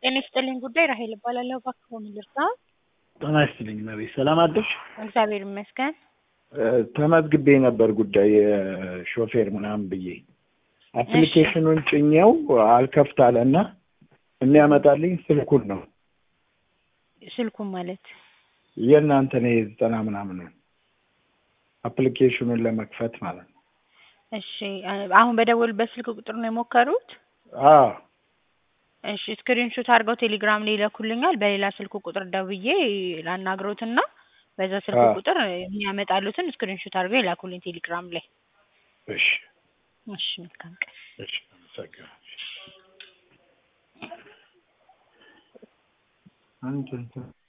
ጤና ይስጥልኝ ጉዳይ ራሄል እባላለሁ። እባክዎ ምን ልርዳ? ጤና ይስጥልኝ እመቤት፣ ሰላም አደርሽ? እግዚአብሔር ይመስገን። ተመዝግቤ ነበር ጉዳይ ሾፌር ምናምን ብዬ አፕሊኬሽኑን ጭኜው አልከፍት አለና የሚያመጣልኝ ስልኩን ነው። ስልኩን ማለት የእናንተ ነው 90 ምናምን ነው አፕሊኬሽኑን ለመክፈት ማለት ነው። እሺ አሁን በደወሉበት ስልክ ቁጥር ነው የሞከሩት? አዎ። እሺ ስክሪንሾት አድርገው ቴሌግራም ላይ ይልኩልኛል። በሌላ ስልክ ቁጥር ደውዬ ላናግሮትና በዛ ስልክ ቁጥር የሚያመጣሉትን ስክሪንሾት አድርገው ይላኩልኝ ቴሌግራም ላይ። እሺ እሺ መልካም ቀን። እሺ አመሰግናለሁ። አንተ